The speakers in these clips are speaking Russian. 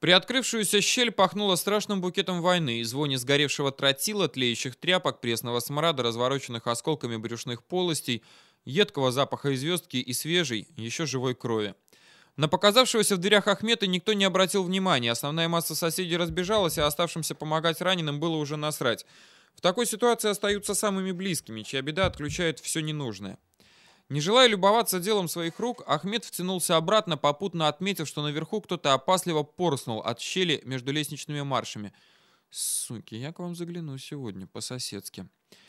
приоткрывшуюся щель пахнуло страшным букетом войны, и звоне сгоревшего тротила, тлеющих тряпок, пресного смрада, развороченных осколками брюшных полостей, едкого запаха и звездки и свежей, еще живой крови. На показавшегося в дверях Ахмета никто не обратил внимания, основная масса соседей разбежалась, а оставшимся помогать раненым было уже насрать. В такой ситуации остаются самыми близкими, чья беда отключает все ненужное. Не желая любоваться делом своих рук, Ахмед втянулся обратно, попутно отметив, что наверху кто-то опасливо порснул от щели между лестничными маршами. «Суки, я к вам загляну сегодня, по-соседски».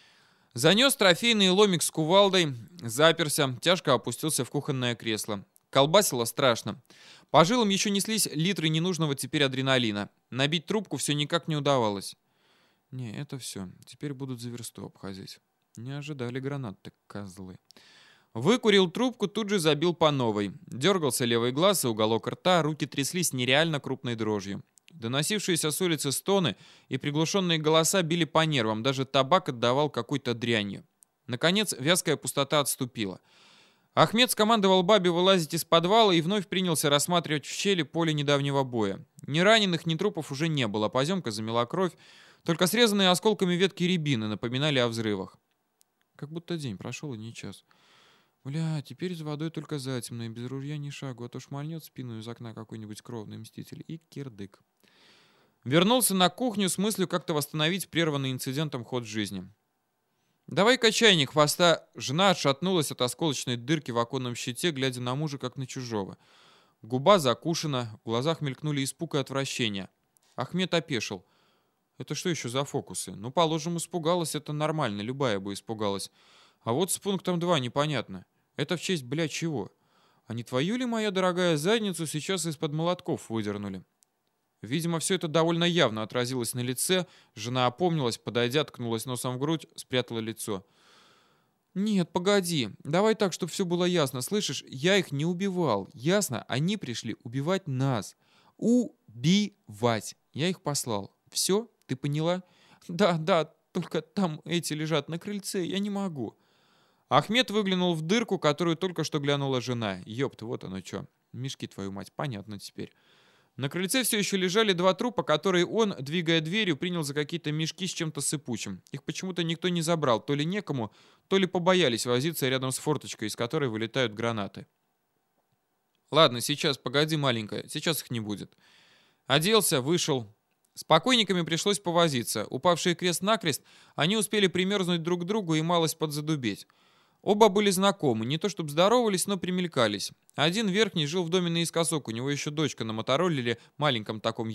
Занес трофейный ломик с кувалдой, заперся, тяжко опустился в кухонное кресло. Колбасило страшно. По жилам еще неслись литры ненужного теперь адреналина. Набить трубку все никак не удавалось. Не, это все. Теперь будут за версту обходить. Не ожидали гранат-то, козлы. Выкурил трубку, тут же забил по новой. Дергался левый глаз и уголок рта, руки тряслись нереально крупной дрожью. Доносившиеся с улицы стоны и приглушенные голоса били по нервам, даже табак отдавал какой-то дрянью. Наконец, вязкая пустота отступила. Ахмед скомандовал бабе вылазить из подвала и вновь принялся рассматривать в щели поле недавнего боя. Ни раненых, ни трупов уже не было, поземка замела кровь, только срезанные осколками ветки рябины напоминали о взрывах. Как будто день прошел и не час. Бля, теперь за водой только затемно, и без ружья ни шагу, а то шмальнет спину из окна какой-нибудь кровный мститель. И кирдык. Вернулся на кухню с мыслью как-то восстановить прерванный инцидентом ход жизни. «Давай-ка чайник, хвоста!» Жена отшатнулась от осколочной дырки в оконном щите, глядя на мужа, как на чужого. Губа закушена, в глазах мелькнули испуг и отвращение. Ахмед опешил. «Это что еще за фокусы? Ну, положим, испугалась, это нормально, любая бы испугалась. А вот с пунктом 2 непонятно. Это в честь, бля, чего? А не твою ли, моя дорогая, задницу сейчас из-под молотков выдернули?» Видимо, все это довольно явно отразилось на лице. Жена опомнилась, подойдя, ткнулась носом в грудь, спрятала лицо. «Нет, погоди. Давай так, чтобы все было ясно. Слышишь, я их не убивал. Ясно? Они пришли убивать нас. Убивать. Я их послал. Все? Ты поняла?» «Да, да, только там эти лежат на крыльце. Я не могу». Ахмед выглянул в дырку, которую только что глянула жена. Ёпт, вот оно что. Мешки, твою мать, понятно теперь. На крыльце все еще лежали два трупа, которые он, двигая дверью, принял за какие-то мешки с чем-то сыпучим. Их почему-то никто не забрал, то ли некому, то ли побоялись возиться рядом с форточкой, из которой вылетают гранаты. «Ладно, сейчас, погоди, маленькая, сейчас их не будет». Оделся, вышел. С покойниками пришлось повозиться. Упавшие крест-накрест, они успели примерзнуть друг к другу и малость подзадубеть. Оба были знакомы, не то чтобы здоровались, но примелькались. Один верхний жил в доме наискосок, у него еще дочка на мотороллере маленьком таком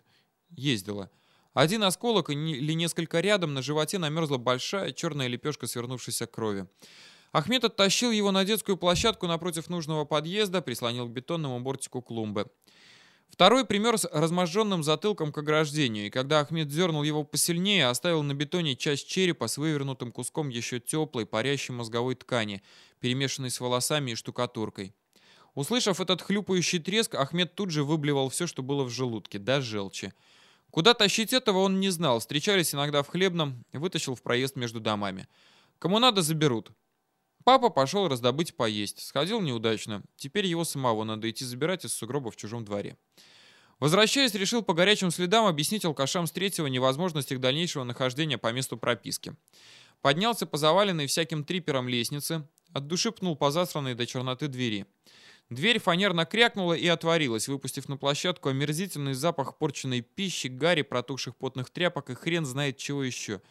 ездила. Один осколок или несколько рядом на животе намерзла большая черная лепешка свернувшейся крови. Ахмед оттащил его на детскую площадку напротив нужного подъезда, прислонил к бетонному бортику клумбы. Второй примерз разможженным затылком к ограждению, и когда Ахмед дернул его посильнее, оставил на бетоне часть черепа с вывернутым куском еще теплой, парящей мозговой ткани, перемешанной с волосами и штукатуркой. Услышав этот хлюпающий треск, Ахмед тут же выблевал все, что было в желудке, до желчи. Куда тащить этого он не знал, встречались иногда в Хлебном, вытащил в проезд между домами. Кому надо, заберут. Папа пошел раздобыть поесть. Сходил неудачно. Теперь его самого надо идти забирать из сугроба в чужом дворе. Возвращаясь, решил по горячим следам объяснить алкашам с третьего невозможность их дальнейшего нахождения по месту прописки. Поднялся по заваленной всяким трипером лестнице, от души пнул по засранной до черноты двери. Дверь фанерно крякнула и отворилась, выпустив на площадку омерзительный запах порченной пищи, гари, протухших потных тряпок и хрен знает чего еще.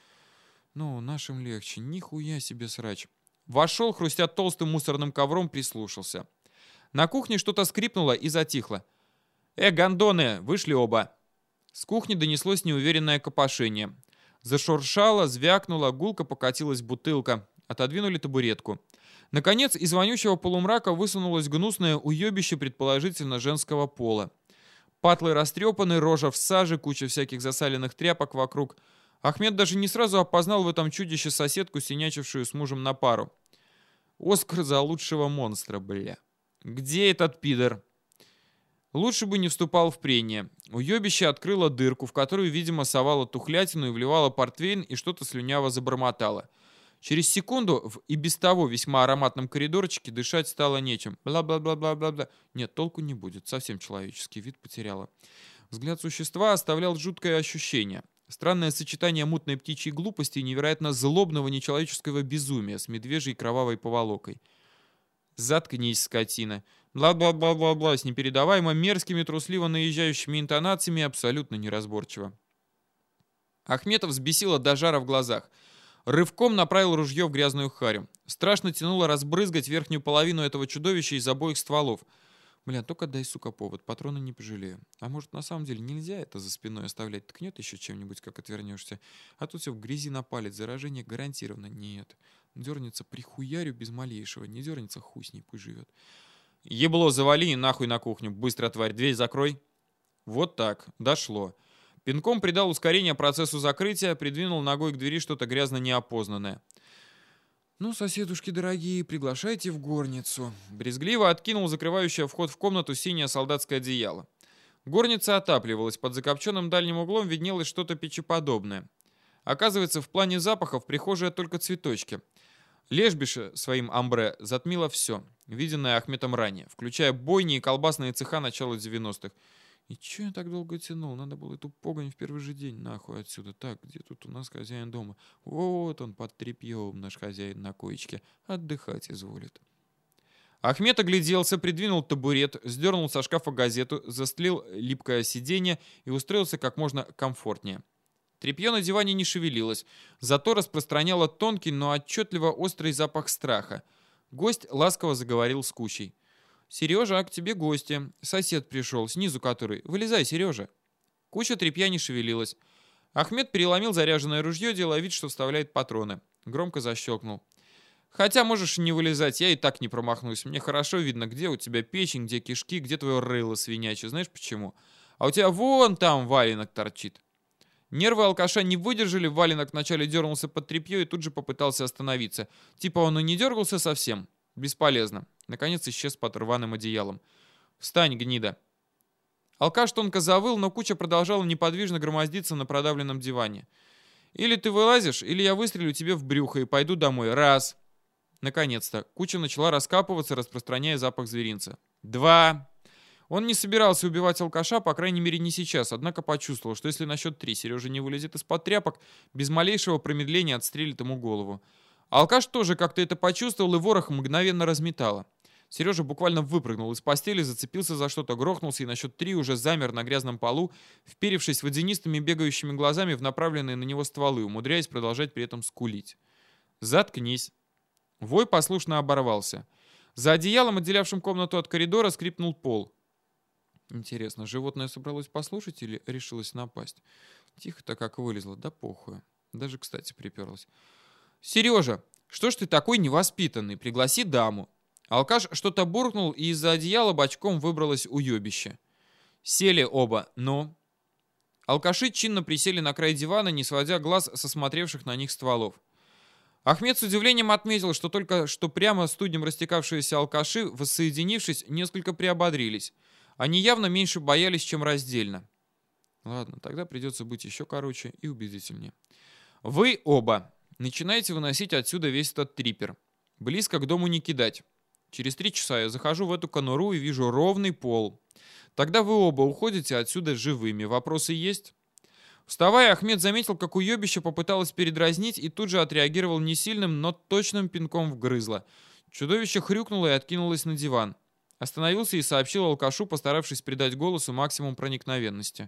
Ну, нашим легче. Нихуя себе срач. Вошел, хрустя толстым мусорным ковром, прислушался. На кухне что-то скрипнуло и затихло. Гондоны!» Вышли оба. С кухни донеслось неуверенное копошение. Зашуршало, звякнуло, гулко покатилась бутылка. Отодвинули табуретку. Наконец, из вонючего полумрака высунулось гнусное уебище, предположительно женского пола. Патлы растрепаны, рожа в саже, куча всяких засаленных тряпок вокруг. Ахмед даже не сразу опознал в этом чудище соседку, синячившую с мужем на пару. Оскар за лучшего монстра, бля. Где этот пидор? Лучше бы не вступал в прение. Уебище открыло дырку, в которую, видимо, совало тухлятину и вливало портвейн и что-то слюняво забормотало. Через секунду в и без того весьма ароматном коридорчике дышать стало нечем. Бла-бла-бла-бла-бла-бла. Нет, толку не будет, совсем человеческий вид потеряла. Взгляд существа оставлял жуткое ощущение. Странное сочетание мутной птичьей глупости и невероятно злобного нечеловеческого безумия с медвежьей кровавой поволокой. «Заткнись, скотина!» Бла-бла-бла-бла-бла с непередаваемо мерзкими трусливо наезжающими интонациями абсолютно неразборчиво. Ахметов взбесило до жара в глазах. Рывком направил ружье в грязную харю. Страшно тянуло разбрызгать верхнюю половину этого чудовища из обоих стволов. Бля, только дай, сука, повод, патроны не пожалею. А может, на самом деле нельзя это за спиной оставлять? Ткнет еще чем-нибудь, как отвернешься. А тут все в грязи напалит, заражение гарантированно. Нет. Дернется прихуярю без малейшего. Не дернется, хуй с ней, пусть живет. Ебло завали и нахуй на кухню. Быстро, тварь, дверь закрой. Вот так, дошло. Пинком придал ускорение процессу закрытия, придвинул ногой к двери что-то грязно неопознанное. «Ну, соседушки дорогие, приглашайте в горницу». Брезгливо откинул закрывающее вход в комнату синее солдатское одеяло. Горница отапливалась, под закопченным дальним углом виднелось что-то печеподобное. Оказывается, в плане запахов прихожая только цветочки. Лежбище своим амбре затмило все, виденное Ахметом ранее, включая бойни и колбасные цеха начала 90-х. И че я так долго тянул? Надо было эту погонь в первый же день нахуй отсюда. Так, где тут у нас хозяин дома? Вот он под тряпьем, наш хозяин на коечке. Отдыхать изволит. Ахмед огляделся, придвинул табурет, сдернул со шкафа газету, застлил липкое сиденье и устроился как можно комфортнее. Тряпье на диване не шевелилось, зато распространяло тонкий, но отчетливо острый запах страха. Гость ласково заговорил с Кучей. «Сережа, а к тебе гости. Сосед пришел, снизу который. Вылезай, Сережа». Куча тряпья не шевелилась. Ахмед переломил заряженное ружье, делая вид, что вставляет патроны. Громко защелкнул. «Хотя можешь не вылезать, я и так не промахнусь. Мне хорошо видно, где у тебя печень, где кишки, где твое рыло свинячье. Знаешь почему? А у тебя вон там валенок торчит». Нервы алкаша не выдержали, валенок вначале дернулся под тряпье и тут же попытался остановиться. Типа он и не дергался совсем. Бесполезно. Наконец исчез под рваным одеялом. «Встань, гнида!» Алкаш тонко завыл, но Куча продолжала неподвижно громоздиться на продавленном диване. «Или ты вылазишь, или я выстрелю тебе в брюхо и пойду домой. Раз!» Наконец-то. Куча начала раскапываться, распространяя запах зверинца. Два! Он не собирался убивать алкаша, по крайней мере не сейчас, однако почувствовал, что если на счет 3 Сережа не вылезет из-под тряпок, без малейшего промедления отстрелит ему голову. Алкаш тоже как-то это почувствовал, и ворох мгновенно разметало. Сережа буквально выпрыгнул из постели, зацепился за что-то, грохнулся и на счет 3 уже замер на грязном полу, вперевшись водянистыми бегающими глазами в направленные на него стволы, умудряясь продолжать при этом скулить. «Заткнись!» Вой послушно оборвался. За одеялом, отделявшим комнату от коридора, скрипнул пол. Интересно, животное собралось послушать или решилось напасть? Тихо-то как вылезло, да похуй. Даже, кстати, приперлась. «Сережа, что ж ты такой невоспитанный? Пригласи даму». Алкаш что-то буркнул, и из-за одеяла бочком выбралось уебище. Сели оба, но... Алкаши чинно присели на край дивана, не сводя глаз со смотревших на них стволов. Ахмед с удивлением отметил, что только что прямо студнем растекавшиеся алкаши, воссоединившись, несколько приободрились. Они явно меньше боялись, чем раздельно. Ладно, тогда придется быть еще короче и убедительнее. «Вы оба начинаете выносить отсюда весь этот трипер. Близко к дому не кидать. Через 3 часа я захожу в эту конуру и вижу ровный пол. Тогда вы оба уходите отсюда живыми. Вопросы есть?» Вставая, Ахмед заметил, как уебище попыталось передразнить и тут же отреагировал не сильным, но точным пинком в грызло. Чудовище хрюкнуло и откинулось на диван. Остановился и сообщил алкашу, постаравшись придать голосу максимум проникновенности.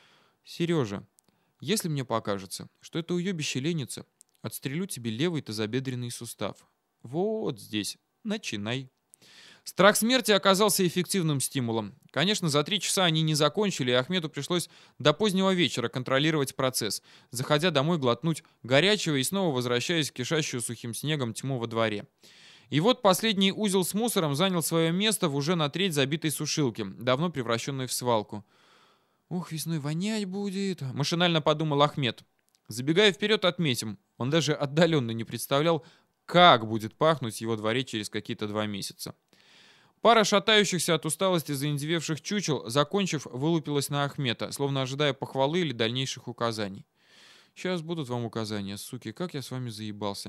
«Сережа, если мне покажется, что это уебище ленится, отстрелю тебе левый тазобедренный сустав. Вот здесь. Начинай». Страх смерти оказался эффективным стимулом. Конечно, за 3 часа они не закончили, и Ахмету пришлось до позднего вечера контролировать процесс, заходя домой глотнуть горячего и снова возвращаясь в кишащую сухим снегом тьму во дворе. И вот последний узел с мусором занял свое место в уже на треть забитой сушилке, давно превращенной в свалку. «Ух, весной вонять будет», — машинально подумал Ахмед. Забегая вперед, отметим, он даже отдаленно не представлял, как будет пахнуть в его дворе через какие-то 2 месяца. Пара шатающихся от усталости заиндевевших чучел, закончив, вылупилась на Ахмета, словно ожидая похвалы или дальнейших указаний. «Сейчас будут вам указания, суки, как я с вами заебался.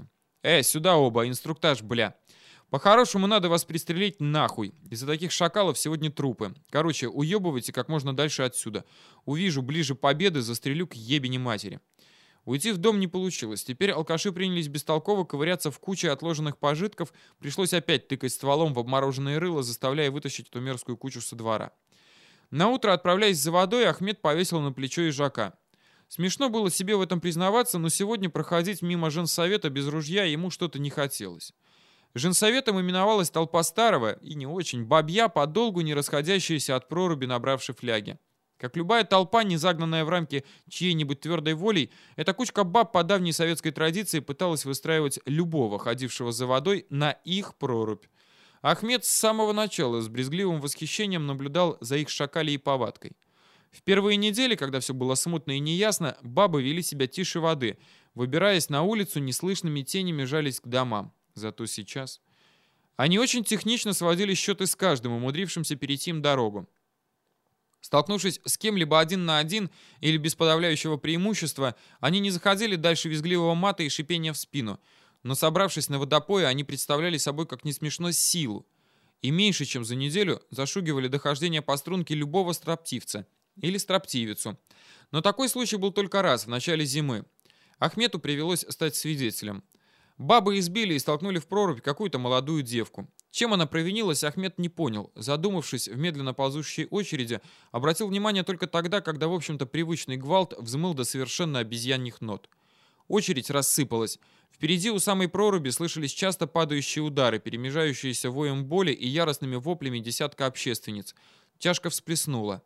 Сюда оба, инструктаж, бля. По-хорошему надо вас пристрелить нахуй. Из-за таких шакалов сегодня трупы. Короче, уебывайте как можно дальше отсюда. Увижу ближе победы, застрелю к ебени матери. Уйти в дом не получилось. Теперь алкаши принялись бестолково ковыряться в куче отложенных пожитков. Пришлось опять тыкать стволом в обмороженное рыло, заставляя вытащить эту мерзкую кучу со двора. Наутро, отправляясь за водой, Ахмед повесил на плечо ежака. Смешно было себе в этом признаваться, но сегодня проходить мимо женсовета без ружья ему что-то не хотелось. Женсоветом именовалась толпа старого и не очень бабья, подолгу не расходящаяся от проруби, набравшей фляги. Как любая толпа, не загнанная в рамки чьей-нибудь твердой волей, эта кучка баб по давней советской традиции пыталась выстраивать любого, ходившего за водой, на их прорубь. Ахмед с самого начала с брезгливым восхищением наблюдал за их шакалией повадкой. В первые недели, когда все было смутно и неясно, бабы вели себя тише воды, выбираясь на улицу, неслышными тенями жались к домам. Зато сейчас... Они очень технично сводили счеты с каждым, умудрившимся перейти им дорогу. Столкнувшись с кем-либо один на один или без подавляющего преимущества, они не заходили дальше визгливого мата и шипения в спину, но, собравшись на водопое, они представляли собой, как не смешно, силу. И меньше чем за неделю зашугивали дохождение по струнке любого строптивца или строптивицу. Но такой случай был только раз, в начале зимы. Ахмету привелось стать свидетелем. Бабы избили и столкнули в прорубь какую-то молодую девку. Чем она провинилась, Ахмед не понял. Задумавшись в медленно ползущей очереди, обратил внимание только тогда, когда, в общем-то, привычный гвалт взмыл до совершенно обезьяньих нот. Очередь рассыпалась. Впереди у самой проруби слышались часто падающие удары, перемежающиеся воем боли и яростными воплями десятка общественниц. Тяжко всплеснула.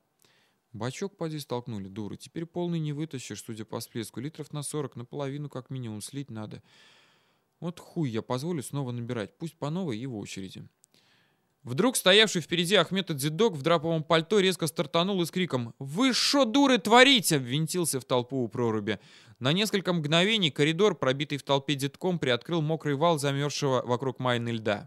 Бачок поди столкнули, дуры. Теперь полный не вытащишь, судя по всплеску. Литров на 40, наполовину как минимум слить надо. Вот хуй я позволю снова набирать, пусть по новой и в очереди. Вдруг стоявший впереди Ахмед Дзидок в драповом пальто резко стартанул и с криком «Вы шо, дуры, творите?» ввинтился в толпу у проруби. На несколько мгновений коридор, пробитый в толпе детком, приоткрыл мокрый вал замерзшего вокруг майны льда.